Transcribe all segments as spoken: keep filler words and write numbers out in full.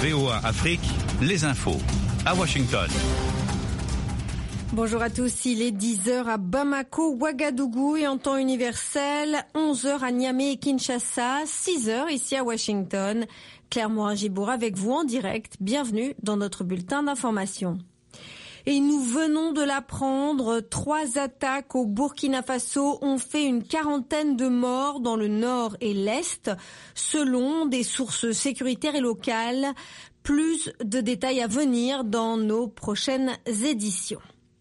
V O A Afrique, les infos à Washington. Bonjour à tous, il est dix heures à Bamako, Ouagadougou et en temps universel, onze heures à Niamey et Kinshasa, six heures ici à Washington. Claire Morin-Gibour avec vous en direct. Bienvenue dans notre bulletin d'information. Et nous venons de l'apprendre, trois attaques au Burkina Faso ont fait une quarantaine de morts dans le nord et l'est, selon des sources sécuritaires et locales. Plus de détails à venir dans nos prochaines éditions.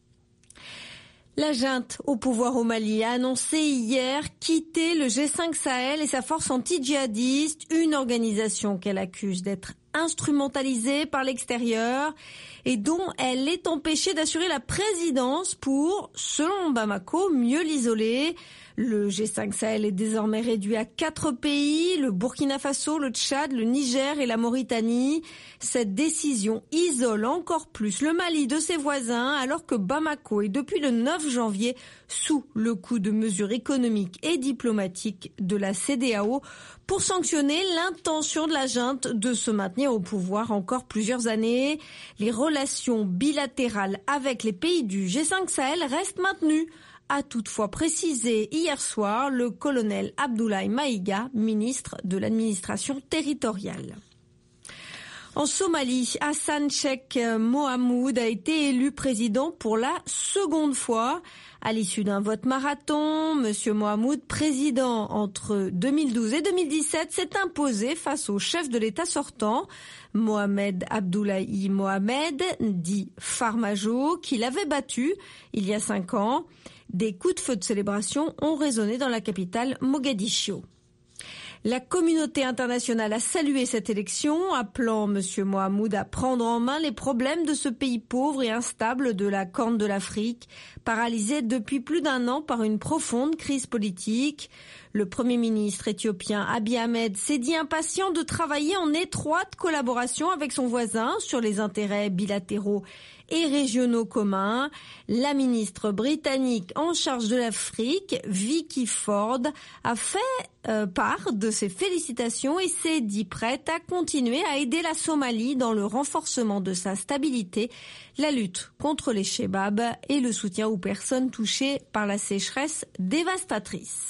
La junte au pouvoir au Mali a annoncé hier quitter le G cinq Sahel et sa force anti-djihadiste, une organisation qu'elle accuse d'être instrumentalisée par l'extérieur et dont elle est empêchée d'assurer la présidence pour, selon Bamako, mieux l'isoler. Le G cinq Sahel est désormais réduit à quatre pays, le Burkina Faso, le Tchad, le Niger et la Mauritanie. Cette décision isole encore plus le Mali de ses voisins alors que Bamako est depuis le neuf janvier sous le coup de mesures économiques et diplomatiques de la C E D E A O pour sanctionner l'intention de la junte de se maintenir au pouvoir encore plusieurs années. Les relations bilatérales avec les pays du G cinq Sahel restent maintenues, a toutefois précisé hier soir le colonel Abdoulaye Maïga, ministre de l'administration territoriale. En Somalie, Hassan Sheikh Mohamud a été élu président pour la seconde fois. À l'issue d'un vote marathon, Monsieur Mohamud, président entre deux mille douze et deux mille dix-sept, s'est imposé face au chef de l'État sortant, Mohamed Abdoulaye Mohamed, dit Farmajo, qui l'avait battu il y a cinq ans. Des coups de feu de célébration ont résonné dans la capitale Mogadiscio. La communauté internationale a salué cette élection, appelant M. Mohamud à prendre en main les problèmes de ce pays pauvre et instable de la Corne de l'Afrique, paralysé depuis plus d'un an par une profonde crise politique. Le Premier ministre éthiopien Abiy Ahmed s'est dit impatient de travailler en étroite collaboration avec son voisin sur les intérêts bilatéraux et régionaux communs. La ministre britannique en charge de l'Afrique, Vicky Ford, a fait euh, part de ses félicitations et s'est dit prête à continuer à aider la Somalie dans le renforcement de sa stabilité, la lutte contre les Chebabs et le soutien aux personnes touchées par la sécheresse dévastatrice.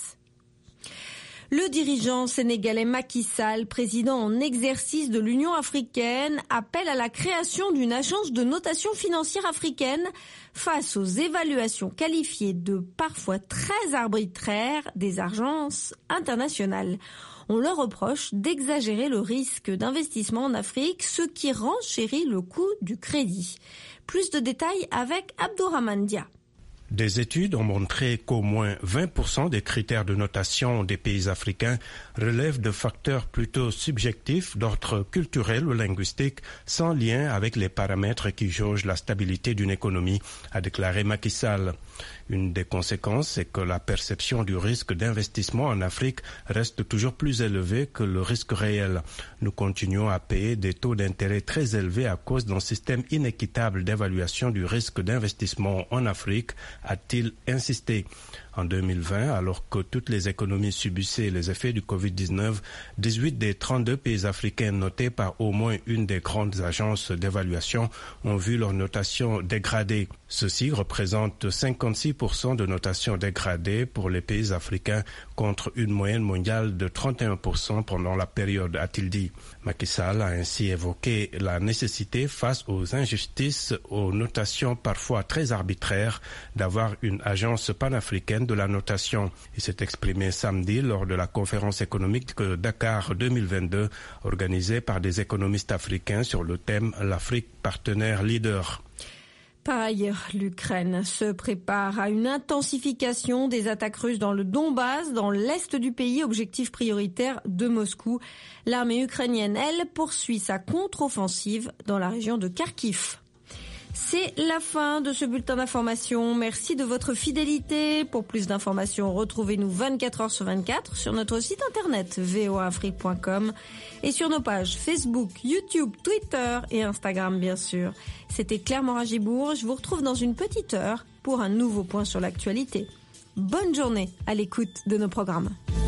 Le dirigeant sénégalais Macky Sall, président en exercice de l'Union africaine, appelle à la création d'une agence de notation financière africaine face aux évaluations qualifiées de parfois très arbitraires des agences internationales. On leur reproche d'exagérer le risque d'investissement en Afrique, ce qui renchérit le coût du crédit. Plus de détails avec Abdourahmane Dia. Des études ont montré qu'au moins vingt pour cent des critères de notation des pays africains relèvent de facteurs plutôt subjectifs d'ordre culturel ou linguistique, sans lien avec les paramètres qui jaugent la stabilité d'une économie, a déclaré Macky Sall. Une des conséquences, c'est que la perception du risque d'investissement en Afrique reste toujours plus élevée que le risque réel. Nous continuons à payer des taux d'intérêt très élevés à cause d'un système inéquitable d'évaluation du risque d'investissement en Afrique, a-t-il insisté. En deux mille vingt, alors que toutes les économies subissaient les effets du covid dix-neuf, dix-huit des trente-deux pays africains notés par au moins une des grandes agences d'évaluation ont vu leur notation dégradée. Ceci représente cinquante-six pour cent de notation dégradée pour les pays africains contre une moyenne mondiale de trente et un pour cent pendant la période, a-t-il dit. Macky Sall a ainsi évoqué la nécessité face aux injustices, aux notations parfois très arbitraires, d'avoir une agence panafricaine de la notation. Il s'est exprimé samedi lors de la conférence économique de Dakar deux mille vingt-deux organisée par des économistes africains sur le thème « L'Afrique partenaire leader ». Par ailleurs, l'Ukraine se prépare à une intensification des attaques russes dans le Donbass, dans l'est du pays, objectif prioritaire de Moscou. L'armée ukrainienne, elle, poursuit sa contre-offensive dans la région de Kharkiv. C'est la fin de ce bulletin d'information. Merci de votre fidélité. Pour plus d'informations, retrouvez-nous vingt-quatre heures sur vingt-quatre sur notre site internet v o a afrique point com et sur nos pages Facebook, YouTube, Twitter et Instagram, bien sûr. C'était Claire Morin-Gibour. Je vous retrouve dans une petite heure pour un nouveau point sur l'actualité. Bonne journée à l'écoute de nos programmes.